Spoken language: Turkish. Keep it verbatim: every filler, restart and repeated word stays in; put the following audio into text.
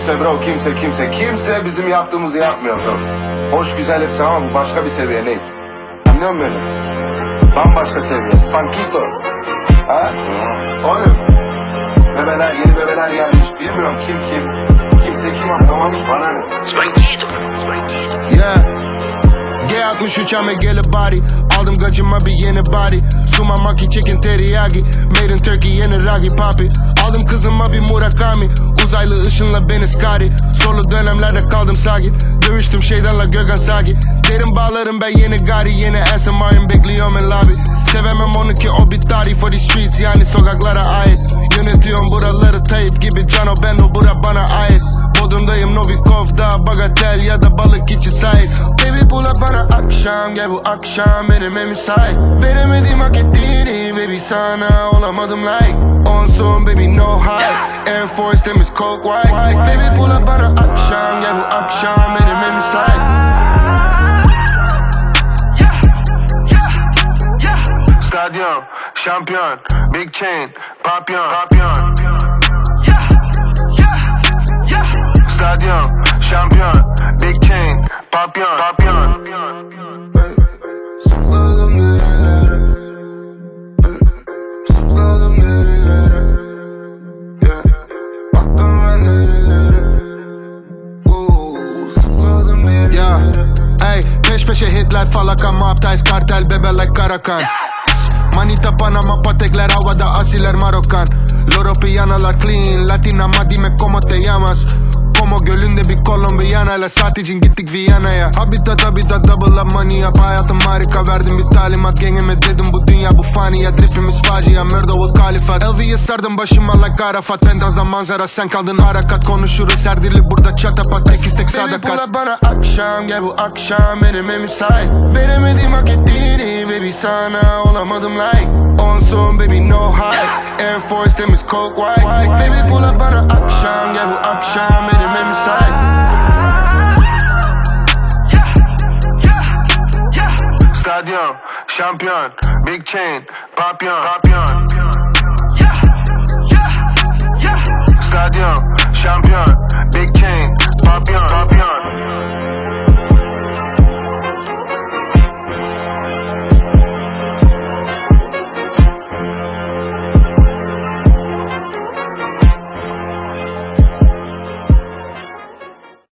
Kimse bro, kimse kimse kimse bizim yaptığımızı yapmıyor bro. Hoş güzel hepsi ama bu başka bir seviye Neyf. Anlıyor musun beni? Bambaşka seviye, Spankito. Ha? Oğlum, bebeler, yeni bebeler gelmiş. Bilmiyorum kim kim. Kimse kim anlamamış, bana ne? Spankito. Yeah. G altmış üç ame gele body. Aldım gacıma bir yeni body. Suma maki chicken teriyaki. Made in Turkey yeni ragi papi. Aldım kızıma bir Murakami. Uzaylı ışınla beni Scotty. Solo dönemlerde kaldım sakin. Dövüştüm şeytanla Gökhan Saki. Derin bağlarım ben yeni gari. Yeni S M R'ın bekliyorum en lobby. Sevemem onu ki o bir tarih for the streets. Yani sokaklara ait. Yönetiyorum buraları Tayyip gibi Cano Bendo bura bana ait. Bodrumdayım Novikov'da Bagatel ya da balık içi sahip. Baby pull up bana akşam. Gel bu akşam benime müsait. Veremedim hak ettiğini baby sana olamadım like. On baby no high. Air Force temiz coke white. Baby pull up bana akşam. Gel bu akşam benime müsait. Stadyum, şampiyon, big chain, papyon, papyon. Stadyum, şampiyon, big chain, papyon, papyon. Sıkladım derilere, sıkladım derilere. Baktım ben derilere, sıkladım derilere. Ey, peş peşe hitler, falaka, maptais, kartel, bebe like Karakan. Manita Panama, patekler havada, asiler Marokan. Loro piyanalar clean, Latina ma dime como te llamas. Como gölünde bir Kolombiyana. Saat için gittik Viyana'ya. Habitat habitat double up money yap. Hayatım harika, verdim bir talimat. Gengime dedim bu dünya bu fani ya. Dripimiz facia, murder will kalifat. L V'ye sardım başıma like Arafat. Penthous'da manzara, sen kaldın harakat. Konuşuruz her dili burada çatapat. Tek istek sadakat. Baby pull up bana akşam. Gel bu akşam benime müsait. Veremedim hak ettiğini baby sana olamadım like. On baby no high. Air Force temiz coke white. Baby pull up bana akşam. Gel bu akşam benime müsait. Stadyum, şampiyon, big chain, papyon, papyon. Stadyum, şampiyon, big chain, papyon, papyon.